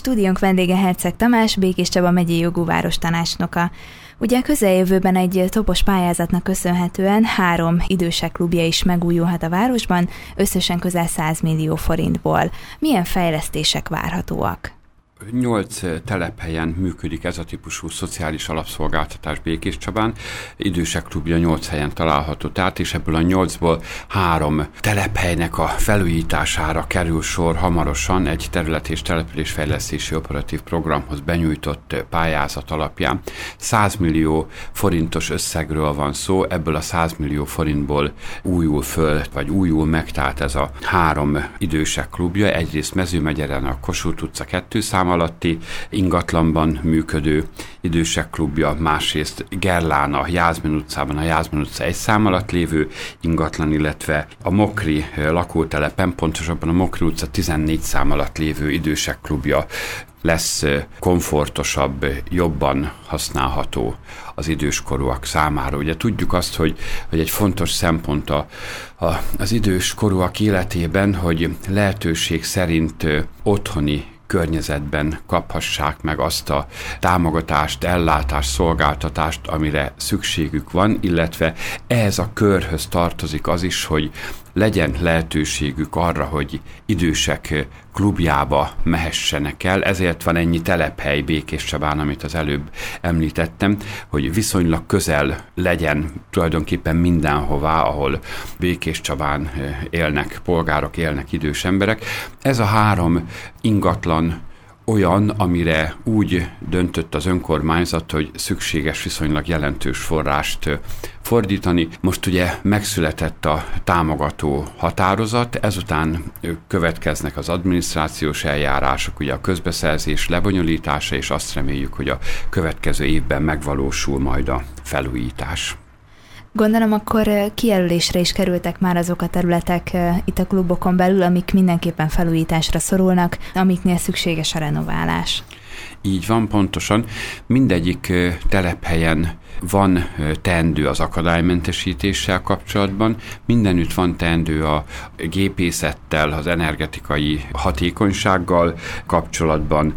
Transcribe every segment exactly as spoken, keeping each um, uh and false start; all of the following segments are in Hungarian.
Stúdiónk vendége Herceg Tamás, Békés Csaba megyei jogú várostanácsnoka. Ugye a közeljövőben egy topos pályázatnak köszönhetően három idősek klubja is megújulhat a városban, összesen közel száz millió forintból. Milyen fejlesztések várhatóak? Nyolc telephelyen működik ez a típusú szociális alapszolgáltatás Békés Csabán. Idősek klubja nyolc helyen található át, és ebből a nyolcból három telephelynek a felújítására kerül sor hamarosan egy terület- és településfejlesztési operatív programhoz benyújtott pályázat alapján. száz millió forintos összegről van szó, ebből a száz millió forintból újul föl, vagy újul meg, tehát ez a három idősek klubja. Egyrészt Mezőmegyeren a Kossuth utca kettő szám alatti ingatlanban működő idősek klubja, másrészt Gerlán a Jászmin utcában, a Jászmin utca egy szám alatt lévő ingatlan, illetve a Mokri lakótelepen, pontosabban a Mokri utca tizennégy szám alatt lévő idősek klubja lesz komfortosabb, jobban használható az időskorúak számára. Ugye tudjuk azt, hogy, hogy egy fontos szempont a, a, az időskorúak életében, hogy lehetőség szerint otthoni környezetben kaphassák meg azt a támogatást, ellátást, szolgáltatást, amire szükségük van, illetve ehhez a körhöz tartozik az is, hogy legyen lehetőségük arra, hogy idősek klubjába mehessenek el. Ezért van ennyi telephely Békés Csabán, amit az előbb említettem, hogy viszonylag közel legyen tulajdonképpen mindenhová, ahol Békés Csabán élnek polgárok, élnek idős emberek. Ez a három ingatlan olyan, amire úgy döntött az önkormányzat, hogy szükséges viszonylag jelentős forrást fordítani. Most ugye megszületett a támogató határozat, ezután következnek az adminisztrációs eljárások, ugye a közbeszerzés lebonyolítása, és azt reméljük, hogy a következő évben megvalósul majd a felújítás. Gondolom, akkor kijelölésre is kerültek már azok a területek itt a klubokon belül, amik mindenképpen felújításra szorulnak, amiknél szükséges a renoválás. Így van, pontosan. Mindegyik telephelyen van teendő az akadálymentesítéssel kapcsolatban, mindenütt van teendő a gépészettel, az energetikai hatékonysággal kapcsolatban,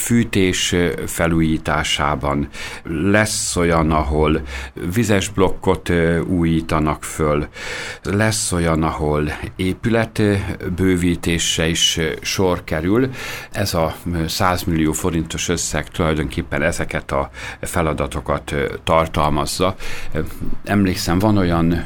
fűtés felújításában. Lesz olyan, ahol vizes blokkot újítanak föl, lesz olyan, ahol épületbővítésre is sor kerül. Ez a száz millió forintos összeg tulajdonképpen ezeket a feladatokat tartalmazza. Emlékszem, van olyan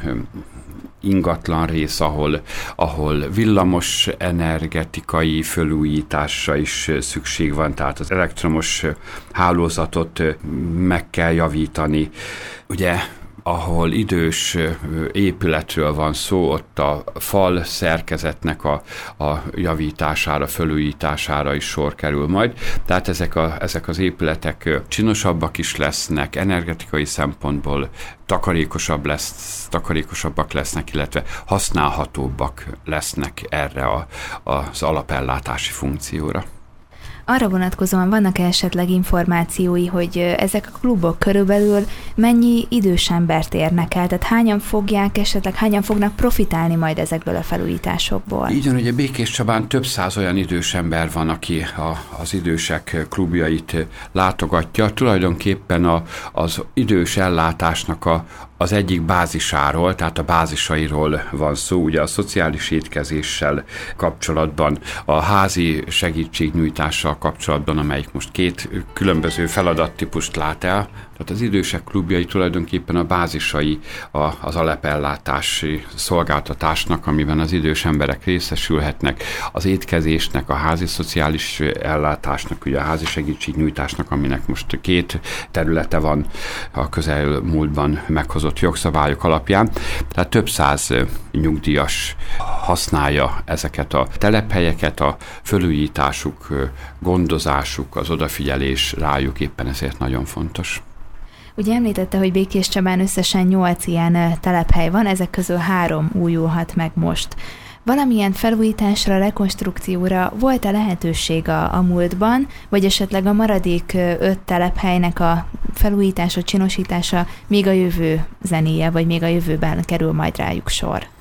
ingatlan rész, ahol, ahol villamos energetikai felújításra is szükség van, tehát az elektromos hálózatot meg kell javítani. Ugye, ahol idős épületről van szó, ott a fal szerkezetnek a, a javítására, felújítására is sor kerül majd. Tehát ezek, a, ezek az épületek csinosabbak is lesznek, energetikai szempontból takarékosabb lesz, takarékosabbak lesznek, illetve használhatóbbak lesznek erre a, az alapellátási funkcióra. Arra vonatkozóan vannak esetleg információi, hogy ezek a klubok körülbelül mennyi idős embert érnek el? Tehát hányan fogják esetleg, hányan fognak profitálni majd ezekből a felújításokból? Így van, ugye Békés Csabán több száz olyan idős ember van, aki a, az idősek klubjait látogatja. Tulajdonképpen a, az idős ellátásnak a, az egyik bázisáról, tehát a bázisairól van szó, ugye a szociális étkezéssel kapcsolatban, a házi segítségnyújtással kapcsolatban, amelyik most két különböző feladattípust lát el. Tehát az idősek klubjai tulajdonképpen a bázisai a, az alapellátási szolgáltatásnak, amiben az idős emberek részesülhetnek, az étkezésnek, a házi szociális ellátásnak, ugye a házi segítségnyújtásnak, aminek most két területe van a közelmúltban meghozott jogszabályok alapján. Tehát több száz nyugdíjas használja ezeket a telephelyeket, a felújításuk, gondozásuk, az odafigyelés rájuk éppen ezért nagyon fontos. Ugye említette, hogy Békés Csabán összesen nyolc ilyen telephely van, ezek közül három újulhat meg most. Valamilyen felújításra, rekonstrukcióra volt-e lehetőség a, a múltban, vagy esetleg a maradék öt telephelynek a felújítása, csinosítása még a jövő zenéje, vagy még a jövőben kerül majd rájuk sor?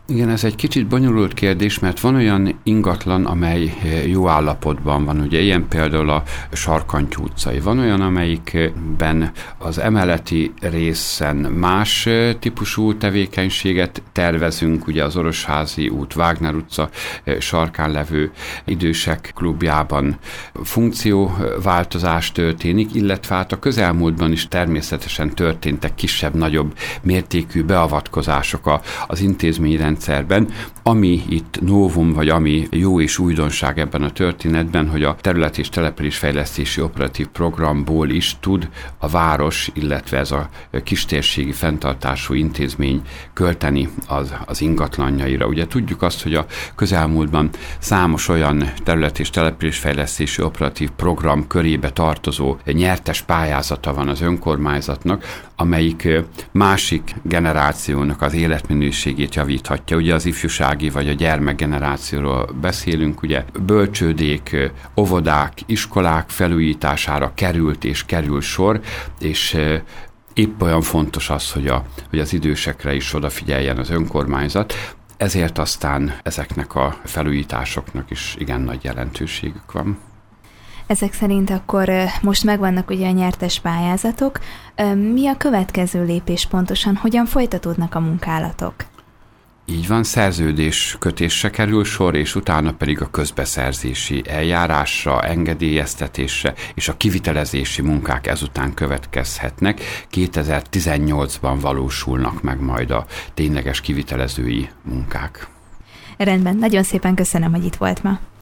Igen, ez egy kicsit bonyolult kérdés, mert van olyan ingatlan, amely jó állapotban van. Ugye ilyen például a Sarkantyú utcai. Van olyan, amelyikben az emeleti részen más típusú tevékenységet tervezünk, ugye az Orosházi út, Wagner utca sarkán levő idősek klubjában funkcióváltozás történik, illetve hát a közelmúltban is természetesen történtek kisebb-nagyobb mértékű beavatkozások az intézményrendszerben, ami itt novum, vagy ami jó és újdonság ebben a történetben, hogy a terület- és településfejlesztési operatív programból is tud a város, illetve ez a kistérségi fenntartású intézmény költeni az, az ingatlanjaira. Ugye tudjuk azt, hogy a közelmúltban számos olyan terület- és településfejlesztési operatív program körébe tartozó nyertes pályázata van az önkormányzatnak, amelyik másik generációnak az életminőségét javíthatja. Ugye az ifjúsági vagy a gyermekgenerációról beszélünk, ugye bölcsődék, óvodák, iskolák felújítására került és kerül sor, és épp olyan fontos az, hogy, a, hogy az idősekre is odafigyeljen az önkormányzat, ezért aztán ezeknek a felújításoknak is igen nagy jelentőségük van. Ezek szerint akkor most megvannak ugye a nyertes pályázatok. Mi a következő lépés pontosan? Hogyan folytatódnak a munkálatok? Így van, szerződés kötésre kerül sor, és utána pedig a közbeszerzési eljárásra, engedélyeztetésre és a kivitelezési munkák ezután következhetnek. kétezer-tizennyolcban valósulnak meg majd a tényleges kivitelezői munkák. Rendben, nagyon szépen köszönöm, hogy itt volt ma.